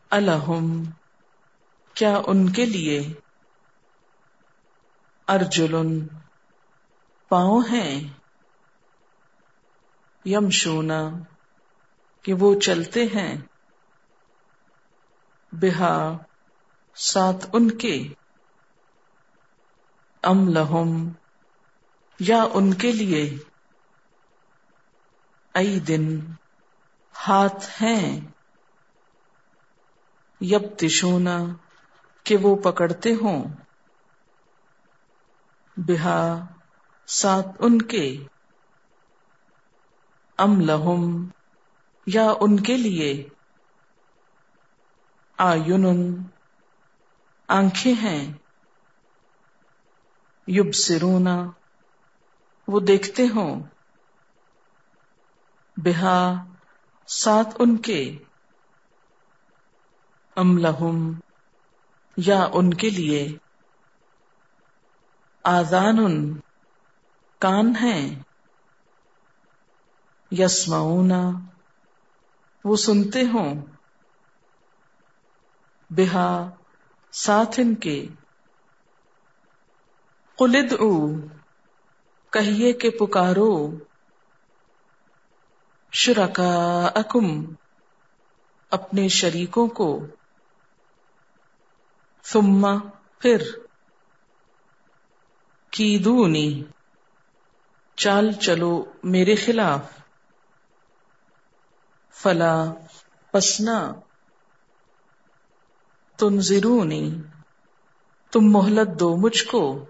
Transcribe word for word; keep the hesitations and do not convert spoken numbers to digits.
الہم کیا ان کے لیے ارجلن پاؤں ہیں یمشونا کہ وہ چلتے ہیں بہا ساتھ ان کے ام لہم یا ان کے لیے ایدن ہاتھ ہیں یبطشونا کہ وہ پکڑتے ہوں بہا ساتھ ان کے ام لہم یا ان کے لیے اعینن آنکھیں ہیں یبصرون وہ دیکھتے ہوں بہا ساتھ ان کے ام لہم یا ان کے لیے آذان کان ہیں یسمعون وہ سنتے ہوں بہا ساتھ ان کے قل ادعوا کہیے کہ پکارو شرکاءکم اپنے شریکوں کو ثم پھر کیدونی چال چلو میرے خلاف فلا پسنا تنظرونی تم مہلت دو مجھ کو